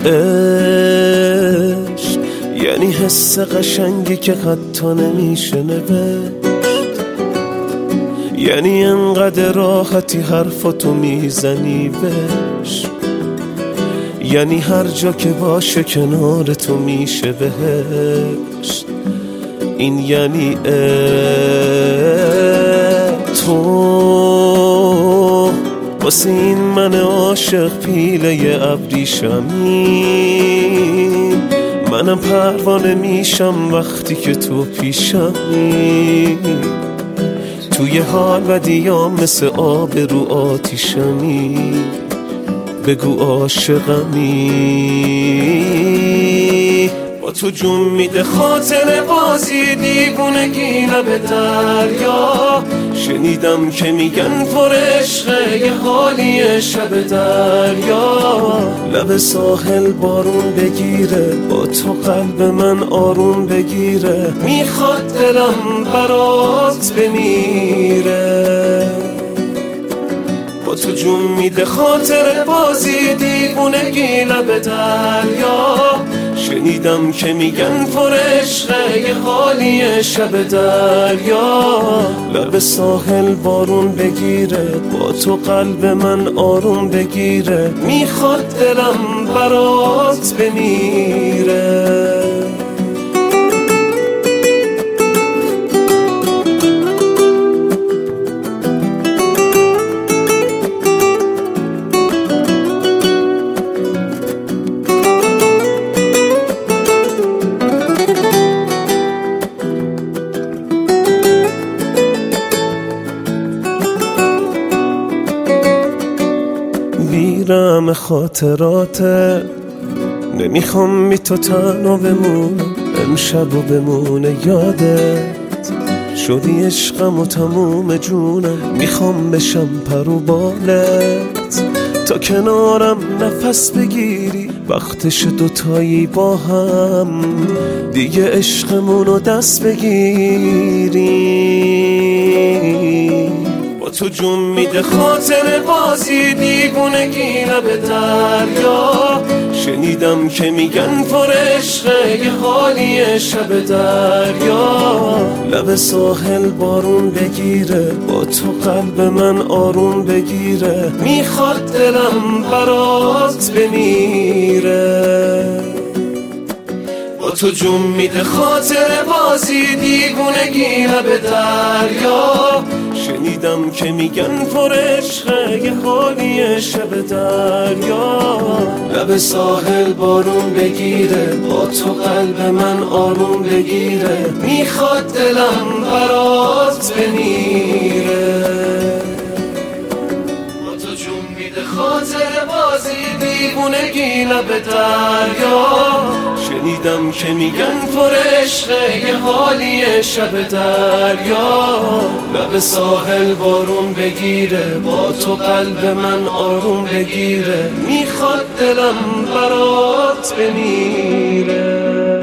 عشق یعنی حس قشنگی که حتی نمیشه نوشت، یعنی انقدر راحتی حرفاتو میزنی بهش، یعنی هر جا که باشه کنار تو میشه بهشت. این یعنی تو واسه این من عاشق پیله ابریشمی، منم پروانه میشم وقتی که تو پیشمی، توی حال و دیام مثل آب رو آتیشمی، بگو عاشقمی. با تو جون میده خاطر بازی دیوونگی لب دریا، شنیدم که میگن پر عشقه یه حالی شب دریا، لب ساحل بارون بگیره با تو قلب من آروم بگیره، میخواد دلم برات بمیره. با تو جون میده خاطر بازی دیوونگی لب دریا، شنیدم که میگن پر عشقه یه حالی شب دریا، لب ساحل بارون بگیره با تو قلب من آروم بگیره، میخواد دلم برات بمیره. بیرم خاطراته، نمیخوام بی تو تنها بمونم، امشب و بمونه یادت، شدی عشقم و تموم جونم، میخوام بشم پرو بالت، تا کنارم نفس بگیری، وقتش دوتایی با هم دیگه عشقمونو دست بگیری. با تو جون میده خاطر بازی دیوونگی لب دریا، شنیدم که میگن پر عشقه یه حالی شب دریا، لب ساحل بارون بگیره با تو قلب من آروم بگیره، میخواد دلم برات بمیره. با تو جون میده خاطر بازی دیوونگی لب دریا، شنیدم که میگن پر عشقه یه حالی شب دریا، لب ساحل بارون بگیره با تو قلب من آروم بگیره، میخواد دلم برات بمیره. با تو جون میده خاطر بازی دیوونگی لب دریا، شنیدم که میگن پر عشقه یه حالی شب دریا، لب ساحل بارون بگیره با تو قلب من آروم بگیره، میخواد دلم برات بمیره.